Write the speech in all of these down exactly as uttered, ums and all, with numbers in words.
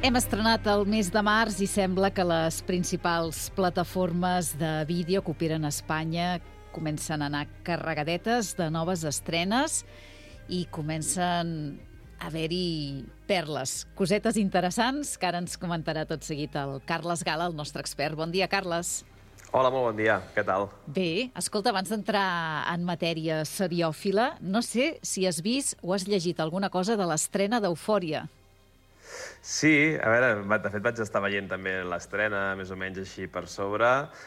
Hem estrenat el mes de març i sembla que les principals plataformes de vídeo que operen a Espanya comencen a anar carregadetes de noves estrenes i comencen a haver-hi perles, cosetes interessants que ara ens comentarà tot seguit el Carles Gala, el nostre expert. Bon dia, Carles. Hola, molt bon dia. Què tal? Bé, escolta, abans d'entrar en matèria seriòfila, no sé si has vist o has llegit alguna cosa de l'estrena d'Eufòria. Sí, a veure, de fet vaig estar veient també l'estrena, més o menys així per sobre.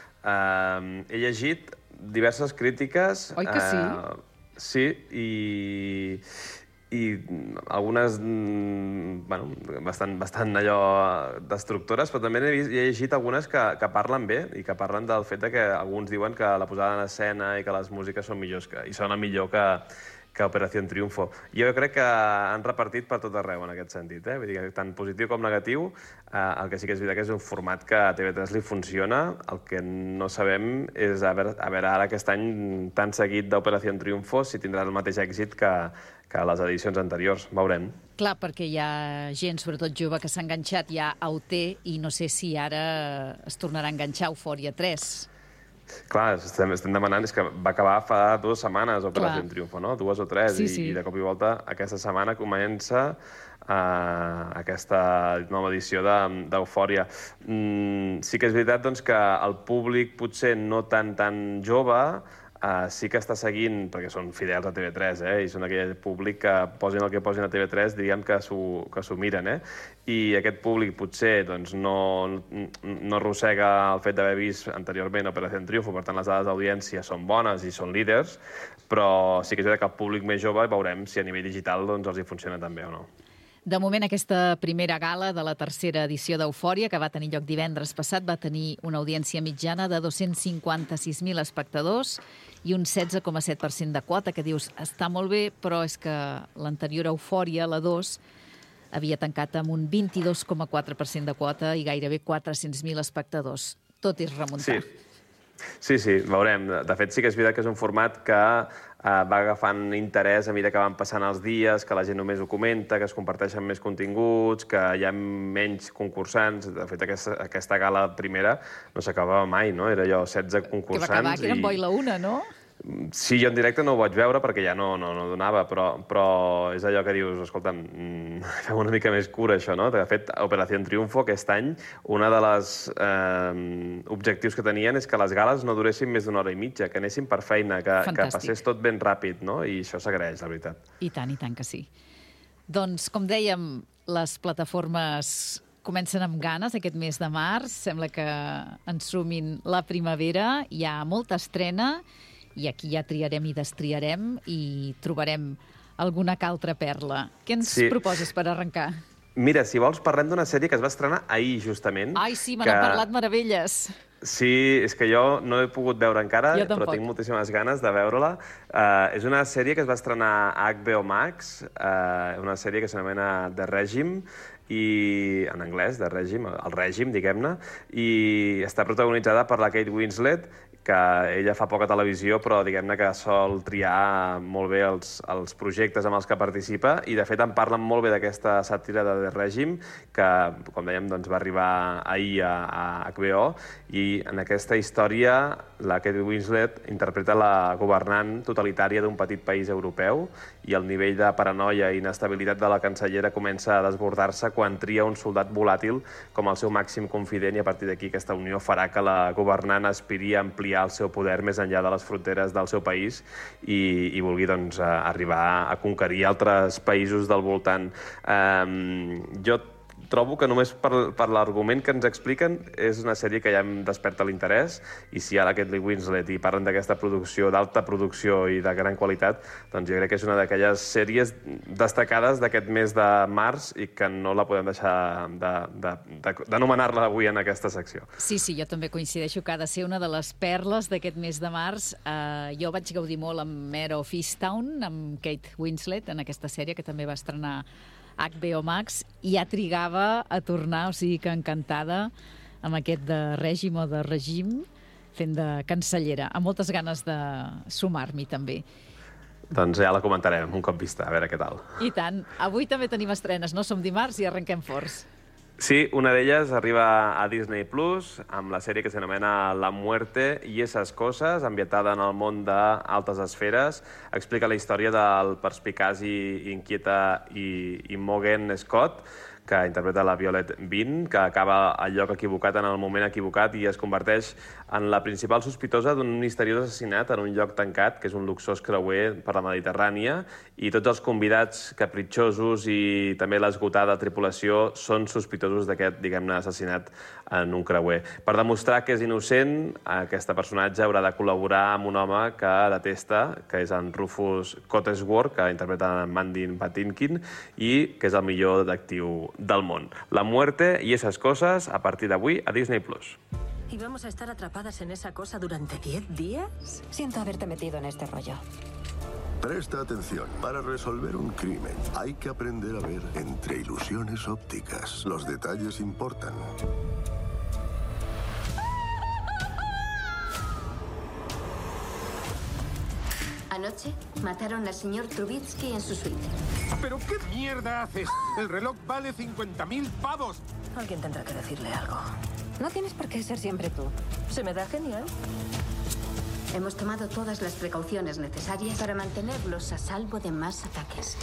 Uh, he llegit diverses crítiques. Oi que sí? Uh, sí, i, i algunes bueno, bastant, bastant allò destructores, però també he, vist, he llegit algunes que, que parlen bé i que parlen del fet de que alguns diuen que la posada en escena i que les músiques són millors que, i sona millor que, que Operació Triunfo. Jo crec que han repartit per tot arreu en aquest sentit, eh? Vull dir que tant positiu com negatiu, eh, el que sí que és veritat que és un format que a T V tres li funciona. El que no sabem és, a veure, a veure ara aquest any tan seguit d'Operació Triunfo, si tindrà el mateix èxit que, que les edicions anteriors. Veurem. Clar, perquè hi ha gent, sobretot jove, que s'ha enganxat ja a O T i no sé si ara es tornarà a enganxar a Eufòria tres. Clar, estem, estem demanant, és que va acabar fa dues setmanes Operació Triunfo, no? Dues o tres, sí, i, sí. i de cop i volta aquesta setmana comença uh, aquesta nova edició d'Eufòria. De, mm, sí que és veritat doncs, que el públic potser no tan tan jove Uh, sí que està seguint, perquè són fidels a T V tres, eh? I són aquell públic que posin el que posin a T V tres, diguem que s'ho miren, eh? I aquest públic potser doncs, no, no arrossega el fet d'haver vist anteriorment Operació Triunfo, per tant les dades d'audiència són bones i són líders, però sí que és veritat que el públic més jove veurem si a nivell digital doncs, els hi funciona tan bé o no. De moment, aquesta primera gala de la tercera edició d'Eufòria, que va tenir lloc divendres passat, va tenir una audiència mitjana de dos-cents cinquanta-sis mil espectadors i un setze coma set per cent de quota, que dius, està molt bé, però és que l'anterior Eufòria, la dos, havia tancat amb un vint-i-dos coma quatre per cent de quota i gairebé quatre-cents mil espectadors. Tot és remuntar. Sí. Sí, sí, veurem. De fet, sí que és veritat que és un format que eh, va agafant interès a mesura que van passant els dies, que la gent només ho comenta, que es comparteixen més continguts, que hi ha menys concursants. De fet, aquesta, aquesta gala primera no s'acabava mai, no? Era allò, setze concursants. Que va acabar, que era en boi la una, no? Sí, jo en directe no ho vaig veure perquè ja no, no, no donava, però, però és allò que dius, escolta'm, fem una mica més cura això, no? De fet, Operació Triunfo aquest any, una de les eh, objectius que tenien és que les gales no duressin més d'una hora i mitja, que anessin per feina, que, que passés tot ben ràpid, no? I això s'agraeix, la veritat. I tant, i tant que sí. Doncs, com dèiem, les plataformes comencen amb ganes aquest mes de març, sembla que ensumin la primavera, hi ha molta estrena, i aquí ja triarem i destriarem i trobarem alguna que altra perla. Què ens sí. proposes per arrencar? Mira, si vols, parlem d'una sèrie que es va estrenar ahir, justament. Ai, sí, me n'han que... parlat meravelles. Sí, és que jo no he pogut veure encara, però tinc moltíssimes ganes de veure-la. Uh, és una sèrie que es va estrenar a H B O Max, uh, una sèrie que s'anomena The Regime, i en anglès, The Regime, el règim, diguem-ne, i està protagonitzada per la Kate Winslet, que ella fa poca televisió, però diguem-ne que sol triar molt bé els, els projectes amb els que participa, i de fet en parlen molt bé d'aquesta sàtira de The Regime, que, com dèiem, doncs, va arribar ahir a, a H B O, i en aquesta història la Kate Winslet interpreta la governant totalitària d'un petit país europeu, i el nivell de paranoia i inestabilitat de la cancellera comença a desbordar-se quan tria un soldat volàtil com el seu màxim confident, i a partir d'aquí aquesta unió farà que la governant aspiri a ampliar el seu poder més enllà de les fronteres del seu país i, i vulgui doncs, arribar a conquerir altres països del voltant. Um, jo trobo que només per, per l'argument que ens expliquen és una sèrie que ja em desperta l'interès, i si ara Kate Winslet i parlen d'aquesta producció, d'alta producció i de gran qualitat, doncs jo crec que és una d'aquelles sèries destacades d'aquest mes de març i que no la podem deixar d'anomenar-la avui en aquesta secció. Sí, sí, jo també coincideixo que ha de ser una de les perles d'aquest mes de març. Uh, jo vaig gaudir molt amb Mare of Easttown, amb Kate Winslet, en aquesta sèrie que també va estrenar H B O Max, i ja trigava a tornar, o sigui que encantada amb aquest de règim o de regim, fent de cancellera, amb moltes ganes de sumar-m'hi també. Doncs ja la comentarem un cop vista, a veure què tal. I tant. Avui també tenim estrenes, no? Som dimarts i arrenquem forts. Sí, una d'elles arriba a Disney Plus amb la sèrie que s'anomena La Muerte y esas cosas, ambientada en el món d'altes esferes. Explica la història del perspicaç i inquieta i Imogen Scott, que interpreta la Violet Bean, que acaba al lloc equivocat en el moment equivocat i es converteix en la principal sospitosa d'un misteriós assassinat en un lloc tancat, que és un luxós creuer per la Mediterrània, i tots els convidats capritxosos i també l'esgotada tripulació són sospitosos d'aquest, diguem-ne, assassinat en un creuer. Per demostrar que és innocent, aquesta personatge haurà de col·laborar amb un home que detesta, que és en Rufus Cottesworth, que interpreta en Mandy Patinkin, i que és el millor detectiu del món. La Muerte y esas cosas, a partir d'avui, a Disney Plus. ¿Y vamos a estar atrapadas en esa cosa durante diez días? Siento haberte metido en este rollo. Presta atención. Para resolver un crimen hay que aprender a ver entre ilusiones ópticas. Los detalles importan. Anoche mataron al señor Trubitsky en su suite. ¿Pero qué mierda haces? El reloj vale cincuenta mil pavos. Alguien tendrá que decirle algo. No tienes por qué ser siempre tú. Se me da genial. Hemos tomado todas las precauciones necesarias para mantenerlos a salvo de más ataques.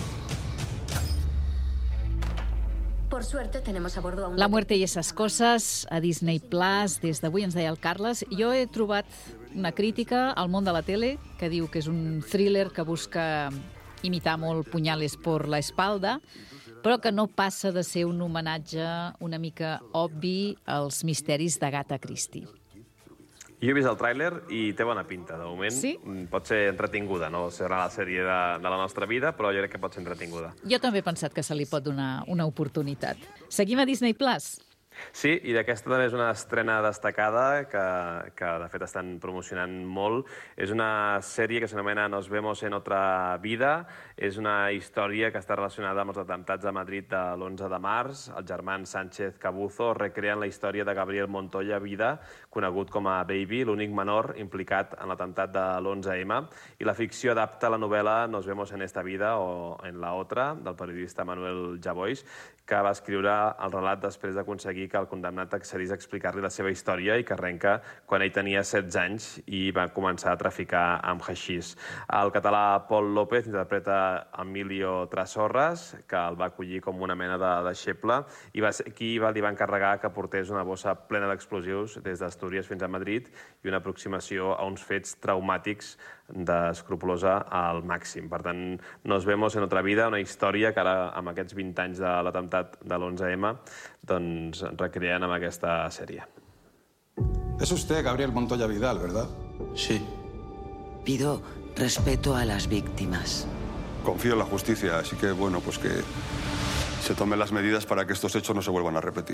Por suerte, tenemos a bordo a un... La Muerte y esas cosas, a Disney Plus, des d'avui ens deia el Carles. Jo he trobat una crítica al món de la tele que diu que és un thriller que busca imitar molt Puñales por la espalda, però que no passa de ser un homenatge una mica obvi als misteris d'Agatha Christie. Jo he vist el tràiler i té bona pinta, de moment. Sí? Pot ser entretinguda, no serà la sèrie de, de la nostra vida, però jo crec que pot ser entretinguda. Jo també he pensat que se li pot donar una oportunitat. Seguim a Disney Plus. Sí, i d'aquesta també és una estrena destacada que, que de fet estan promocionant molt. És una sèrie que s'anomena Nos vemos en otra vida. És una història que està relacionada amb els atemptats a Madrid de l'onze de març. Els germans Sánchez Cabuzo recreen la història de Gabriel Montoya Vida, conegut com a Baby, l'únic menor implicat en l'atemptat de l'onze eme. I la ficció adapta la novel·la Nos vemos en esta vida o en la otra, del periodista Manuel Javois, que va escriure el relat després d'aconseguir que el condemnat accedís a explicar-li la seva història i que arrenca quan ell tenia setze anys i va començar a traficar amb haixís. El català Pol López interpreta Emilio Trasorras, que el va acollir com una mena de deixeble, i va ser qui va, li va encarregar que portés una bossa plena d'explosius des d'Astúries fins a Madrid i una aproximació a uns fets traumàtics d'escrupulosa al màxim. Per tant, Nos vemos en otra vida, una història que ara, amb aquests vint anys de l'atemptat de l'onze eme, doncs recreen amb aquesta sèrie. Es usted, Gabriel Montoya Vidal, ¿verdad? Sí. Pido respeto a las víctimas. Confío en la justicia, así que, bueno, pues que se tomen las medidas para que estos hechos no se vuelvan a repetir.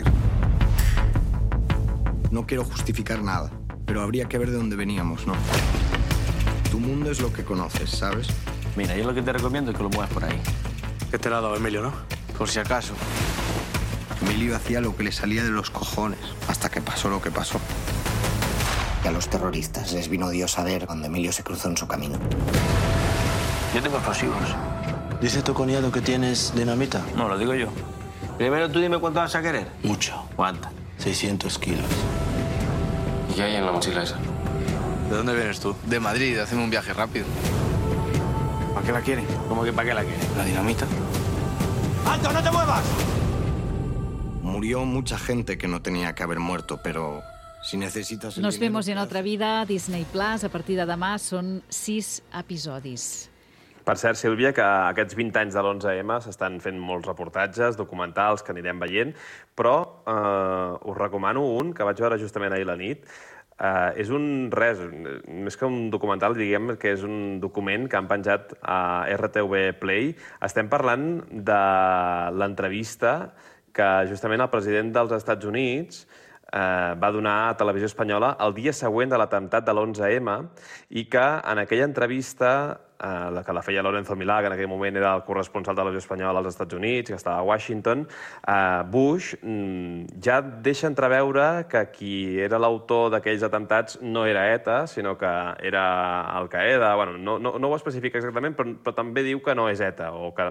No quiero justificar nada, pero habría que ver de dónde veníamos, ¿no? Tu mundo es lo que conoces, ¿sabes? Mira, yo lo que te recomiendo es que lo muevas por ahí. Que te lo ha dado Emilio, ¿no? Por si acaso. Emilio hacía lo que le salía de los cojones, hasta que pasó lo que pasó. Y a los terroristas les vino Dios a ver cuando Emilio se cruzó en su camino. Yo tengo explosivos. ¿Dice tu cuñado que tienes dinamita? No, lo digo yo. Primero tú dime cuánto vas a querer. Mucho. ¿Cuánto? seiscientos kilos. ¿Y qué hay en la mochila esa? ¿De dónde vienes tú? De Madrid, hacemos un viaje rápido. ¿Para qué la quieren? ¿Cómo que para qué la quieres? ¿La dinamita? ¡Alto, no te muevas! Murió mucha gente que no tenía que haber muerto, pero si necesitas... Nos vemos en otra vida, Disney Plus. A partir de demà són sis episodis. Per cert, Sílvia, que aquests vint anys de l'onze eme s'estan fent molts reportatges, documentals, que anirem veient, però eh, us recomano un que vaig veure justament ahir a la nit. Uh, és un res, més que un documental, diguem que és un document que han penjat a erre te ve Play. Estem parlant de l'entrevista que justament el president dels Estats Units uh, va donar a Televisió Espanyola el dia següent de l'atemptat de l'onze eme i que en aquella entrevista, uh, la que la feia Lorenzo Milà, que en aquell moment era el corresponsal de Televisió Espanyola als Estats Units, que estava a Washington, uh, Bush mm, ja deixa entreveure que qui era l'autor d'aquells atemptats no era ETA, sinó que era Al-Qaeda. Bueno, no, no, no ho especifica exactament, però, però també diu que no és ETA, o que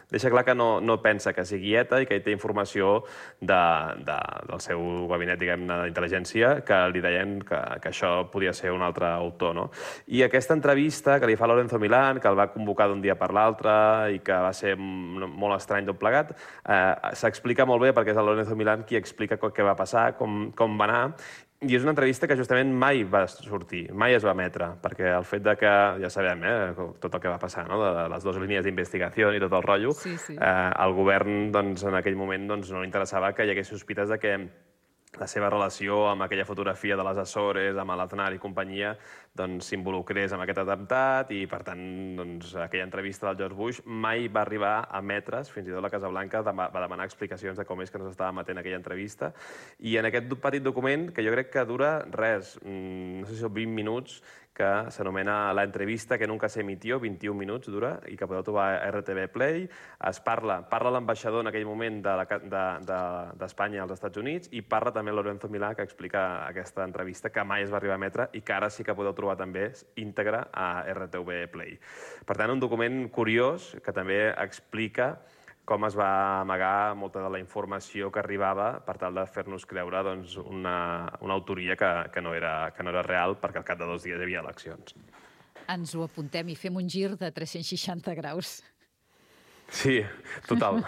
deixa clar que no, no pensa que sigui E T A i que ell té informació de, de, del seu gabinet, diguem-ne, d'intel·ligència, que li deien que, que això podia ser un altre autor, no? I aquesta entrevista que li fa Lorenzo Milán, que el va convocar d'un dia per l'altre i que va ser molt estrany tot plegat, eh, s'explica molt bé perquè és el Lorenzo Milán qui explica què va passar, com, com va anar. I és una entrevista que justament mai va sortir, mai es va emetre, perquè el fet de que, ja sabem, eh, tot el que va passar, no?, de les dues línies d'investigació i tot el rotllo, sí, sí. Eh, el govern, doncs, en aquell moment, doncs, no li interessava que hi hagués sospites de que la seva relació amb aquella fotografia de les Açores, amb l'Aznar i companyia, doncs s'involucrés en aquest atemptat i, per tant, doncs, aquella entrevista del George Bush mai va arribar a emetre's, fins i tot la Casa Blanca va demanar explicacions de com és que no s'estava emetent aquella entrevista. I en aquest petit document, que jo crec que dura res, no sé si són vint minuts, que s'anomena La entrevista que nunca se emitió, vint-i-un minuts dura, i que podeu trobar a R T V Play. Es parla, parla l'ambaixador en aquell moment d'Espanya de, de, de, als Estats Units i parla també Lorenzo Milán, que explica aquesta entrevista que mai es va arribar a emetre i que ara sí que podeu trobar també íntegra a R T V Play. Per tant, un document curiós que també explica com es va amagar molta de la informació que arribava per tal de fer-nos creure doncs, una, una autoria que, que, no era, que no era real, perquè al cap de dos dies hi havia eleccions. Ens ho apuntem i fem un gir de tres-cents seixanta graus. Sí, total.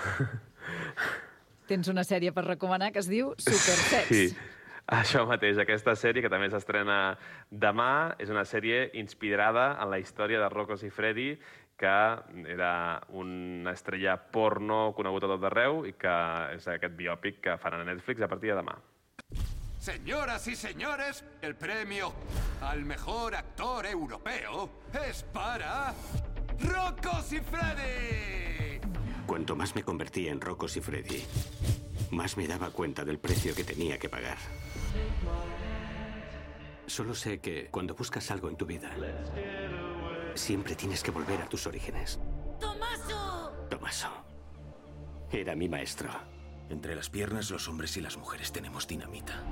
Tens una sèrie per recomanar que es diu Supersex. Sí, això mateix. Aquesta sèrie, que també s'estrena demà, és una sèrie inspirada en la història de Rocco Siffredi, que era una estrella porno conegut a tot arreu i que és aquest biòpic que faran a Netflix a partir de demà. Señoras y señores, el premio al mejor actor europeo es para Rocco Siffredi. Cuanto más me convertía en Rocco Siffredi, más me daba cuenta del precio que tenía que pagar. Solo sé que cuando buscas algo en tu vida, siempre tienes que volver a tus orígenes. ¡Tomaso! Tomaso. Era mi maestro. Entre las piernas, los hombres y las mujeres tenemos dinamita.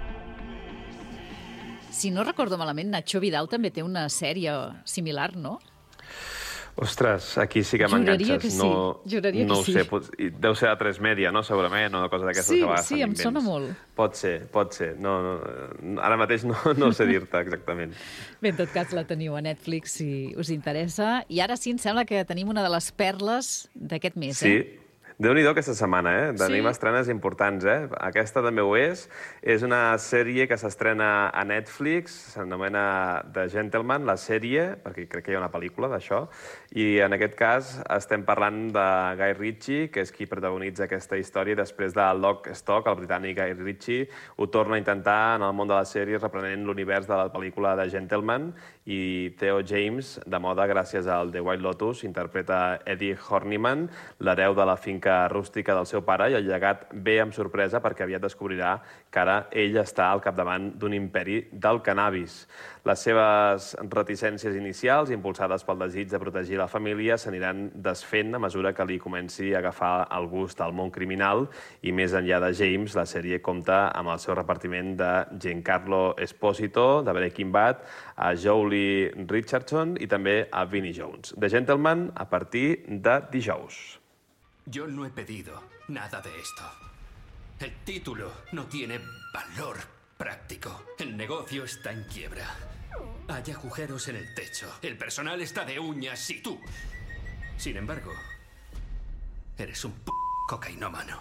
Si no recordo malament, Nacho Vidal també té una sèrie similar, no? Ostres, aquí sí que m'enganxes. Juraria que sí. No, Juraria no que ho sí. sé, pot, deu ser de tres Media, no? Segurament, o una cosa d'aquestes sí, que a vegades sí, fan em invents. sona molt. Pot ser, pot ser. No, no, ara mateix no, no sé dir-te exactament. Bé, en tot cas la teniu a Netflix si us interessa. I ara sí, em sembla que tenim una de les perles d'aquest mes, sí. eh? Déu-n'hi-do aquesta setmana, eh? Tenim sí. estrenes importants, eh? Aquesta també ho és. És una sèrie que s'estrena a Netflix, s'anomena The Gentleman, la sèrie, perquè crec que hi ha una pel·lícula d'això, i en aquest cas estem parlant de Guy Ritchie, que és qui protagonitza aquesta història després de Lock, Stock, el britànic Guy Ritchie, ho torna a intentar en el món de la sèrie reprenent l'univers de la pel·lícula The Gentleman, i Theo James, de moda gràcies al The White Lotus, interpreta Eddie Horniman, l'hereu de la finca rústica del seu pare, i el llegat ve amb sorpresa perquè aviat descobrirà que ara ell està al capdavant d'un imperi del cannabis. Les seves reticències inicials, impulsades pel desig de protegir la família, s'aniran desfent a mesura que li comenci a agafar el gust al món criminal, i més enllà de James, la sèrie compta amb el seu repartiment de Giancarlo Esposito, de Breaking Bad, a Jolie Richardson i també a Vinnie Jones. The Gentleman a partir de dijous. Yo no he pedido nada de esto. El título no tiene valor práctico. El negocio está en quiebra. Hay agujeros en el techo. El personal está de uñas y tú, sin embargo, eres un p*** cocainómano.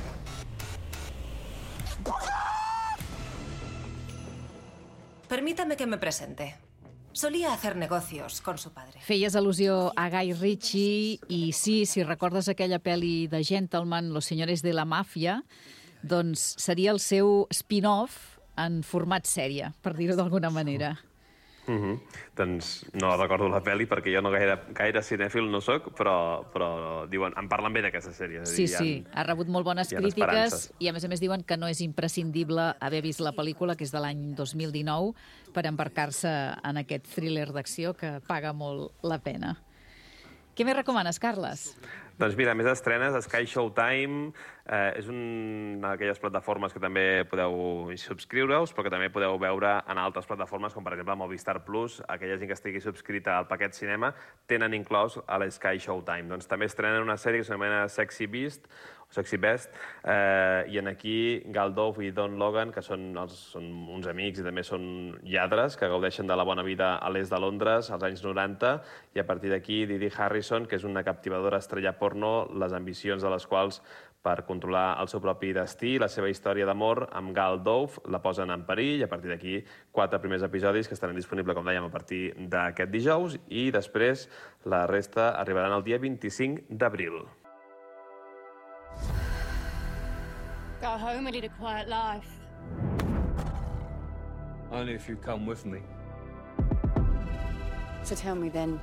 Permítame que me presente. Solía hacer negocios con su padre. Feies al·lusió a Guy Ritchie i sí, si recordes aquella pel·li de Gentleman, Los señores de la mafia, doncs seria el seu spin-off en format sèrie, per dir-ho d'alguna manera. Mm-hmm. Doncs no recordo la pel·li perquè jo no gaire, gaire cinèfil no soc, però, però diuen, em parlen bé d'aquesta sèrie. Sí, sí, ha rebut molt bones crítiques i a més a més diuen que no és imprescindible haver vist la pel·lícula, que és de l'any dos mil dinou, per embarcar-se en aquest thriller d'acció que paga molt la pena. Què més recomanes, Carles? Doncs mira, més estrenes, Sky Showtime eh, és una d'aquelles plataformes que també podeu subscriure-us, però que també podeu veure en altres plataformes, com per exemple Movistar Plus. Aquella gent que estigui subscrita al paquet cinema tenen inclòs a l'Sky Showtime. Doncs també estrenen una sèrie que s'anomena Sexy Beast, Sexy Best, eh, i en aquí Gal Gadot i Don Logan, que són, els, són uns amics i també són lladres, que gaudeixen de la bona vida a l'est de Londres als anys noranta, i a partir d'aquí Didi Harrison, que és una captivadora estrella porno, les ambicions de les quals per controlar el seu propi destí, la seva història d'amor amb Gal Gadot la posen en perill, i a partir d'aquí quatre primers episodis que estaran disponibles, com dèiem, a partir d'aquest dijous, i després la resta arribaran el dia vint-i-cinc d'abril. Go home and lead a quiet life. Only if you come with me. So tell me then,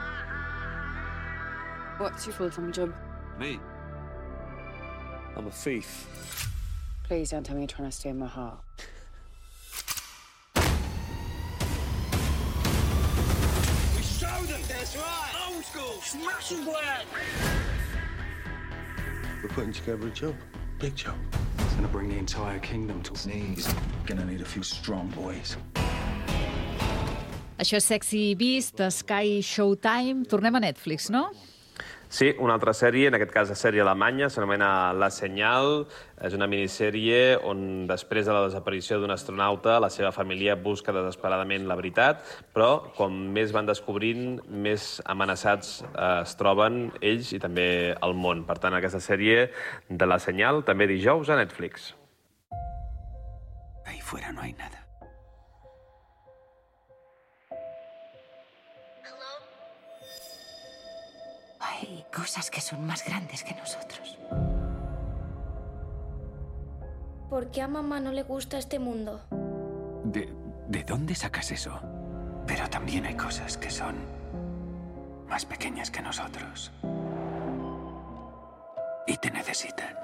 what's your full-time job? Me? I'm a thief. Please don't tell me you're trying to steal my heart. We show them, that's right! Old school, smashing work! We're putting together a job. Big job. It's gonna bring the entire kingdom to its knees. Gonna need a few strong boys. Això és Sexy Beast, Sky Showtime. Tornem a Netflix, no? Sí, una altra sèrie, en aquest cas la sèrie alemanya, s'anomena La Senyal. És una minissèrie on, després de la desaparició d'un astronauta, la seva família busca desesperadament la veritat, però com més van descobrint, més amenaçats eh, es troben ells i també el món. Per tant, aquesta sèrie de La Senyal, també dijous a Netflix. Ahí fuera no hay nada. Hay cosas que son más grandes que nosotros. ¿Por qué a mamá no le gusta este mundo? ¿De, ¿De dónde sacas eso? Pero también hay cosas que son más pequeñas que nosotros. Y te necesitan.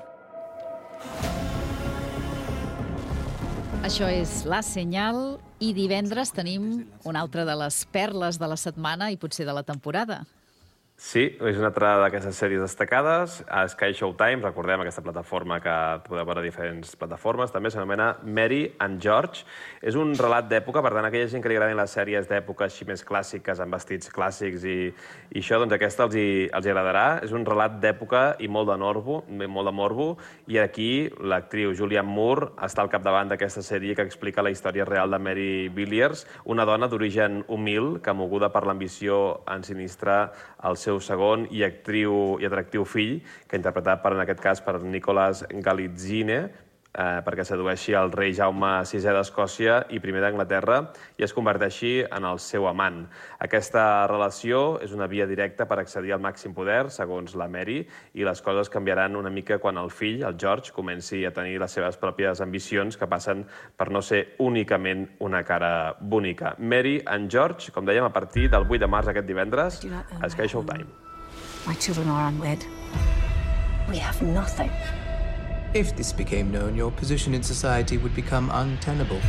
Això és La Senyal, i divendres tenim una altra de les perles de la setmana i potser de la temporada. Sí, és una altra d'aquestes sèries destacades. A Sky Showtime, recordem aquesta plataforma que podeu veure a diferents plataformes, també s'anomena Mary and George. És un relat d'època, per tant, aquella gent que li agraden les sèries d'època així més clàssiques, amb vestits clàssics i, i això, doncs aquesta els hi, els hi agradarà. És un relat d'època i molt de, norbo, molt de morbo, i aquí l'actriu Julianne Moore està al capdavant d'aquesta sèrie que explica la història real de Mary Villiers, una dona d'origen humil que, moguda per l'ambició, ensinistra el seu segon i actriu i atractiu fill, que interpretat per, en aquest cas per Nicolas Galitzine, eh, perquè sedueixi el rei Jaume sisè d'Escòcia i primer d'Anglaterra i es converteixi en el seu amant. Aquesta relació és una via directa per accedir al màxim poder, segons la Mary, i les coses canviaran una mica quan el fill, el George, comenci a tenir les seves pròpies ambicions que passen per no ser únicament una cara bonica. Mary and George, com dèiem, a partir del vuit de març aquest divendres a Sky Showtime. My children are unwed. We have nothing. If this became known, your position in society would become untenable.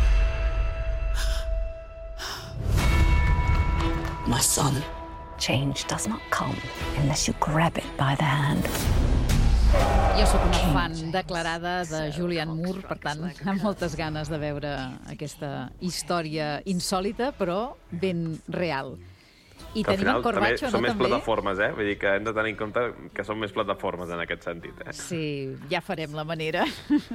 My son, change does not come unless you grab it by the hand. Jo sóc una fan declarada de Julianne Moore, per tant, amb moltes ganes de veure aquesta història insòlita, però ben real. I que tenim al final en Corbacho, també són no? més També? plataformes, eh? Vull dir que hem de tenir en compte que són més plataformes en aquest sentit, eh? Sí, ja farem la manera.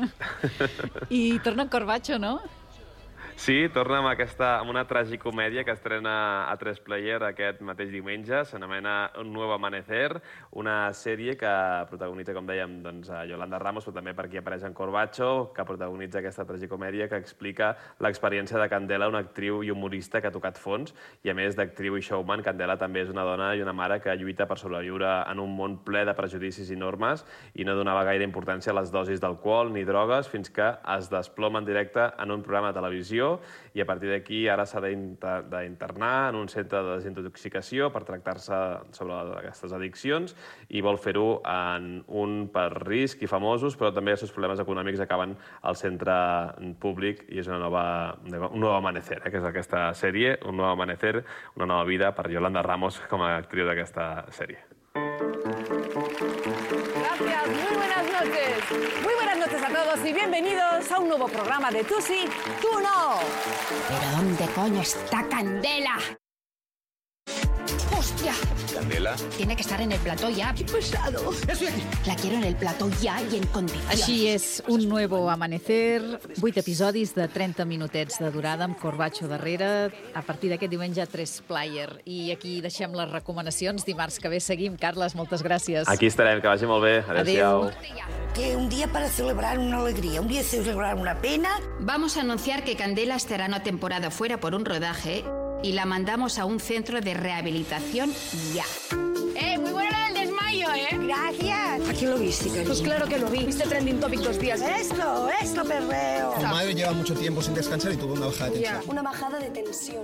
I torna en Corbacho, no? Sí, torna amb, aquesta, amb una tragicomèdia que estrena a tres player aquest mateix diumenge. S'anomena Un nuevo amanecer, una sèrie que protagonitza, com dèiem, doncs, a Yolanda Ramos, però també per aquí apareix en Corbacho, que protagonitza aquesta tragicomèdia que explica l'experiència de Candela, una actriu i humorista que ha tocat fons, i a més d'actriu i showman, Candela també és una dona i una mare que lluita per sobreviure en un món ple de prejudicis i normes i no donava gaire importància a les dosis d'alcohol ni drogues fins que es desploma en directe en un programa de televisió, i a partir d'aquí ara s'ha d'internar en un centre de desintoxicació per tractar-se sobre aquestes addiccions i vol fer-ho en un per risc i famosos, però també els seus problemes econòmics acaben al centre públic i és una nova, un nou amanecer, eh, que és aquesta sèrie, un nou amanecer, una nova vida per Yolanda Ramos com a actriu d'aquesta sèrie. Gracias, muy buenas noches. Muy buenas noches a todos y bienvenidos a un nuevo programa de Tú sí, tú no. ¿Pero dónde coño está Candela? ¡Hostia! ¿Candela? Tiene que estar en el plató ya. ¡Qué pesado! Estoy aquí. La quiero en el plató ya i en condicions. Així és un nuevo amanecer, vuit episodis de trenta minutets de durada amb Corbacho darrere. A partir d'aquest diumenge, tres player. I aquí deixem les recomanacions. Dimarts que ve seguim. Carles, moltes gràcies. Aquí estarem, que vagi molt bé. Adéu-siau. Que un día para celebrar una alegría, un día para celebrar una pena. Vamos a anunciar que Candela estará una temporada fuera por un rodaje y la mandamos a un centro de rehabilitación ya. ¡Eh, muy buena la del desmayo, eh! Gracias. ¿A quién lo viste, cariño? Pues claro que lo vi. Viste trending topic dos días. Esto, esto, perreo. Tu madre lleva mucho tiempo sin descansar y tuvo una bajada de tensión. Una bajada de tensión.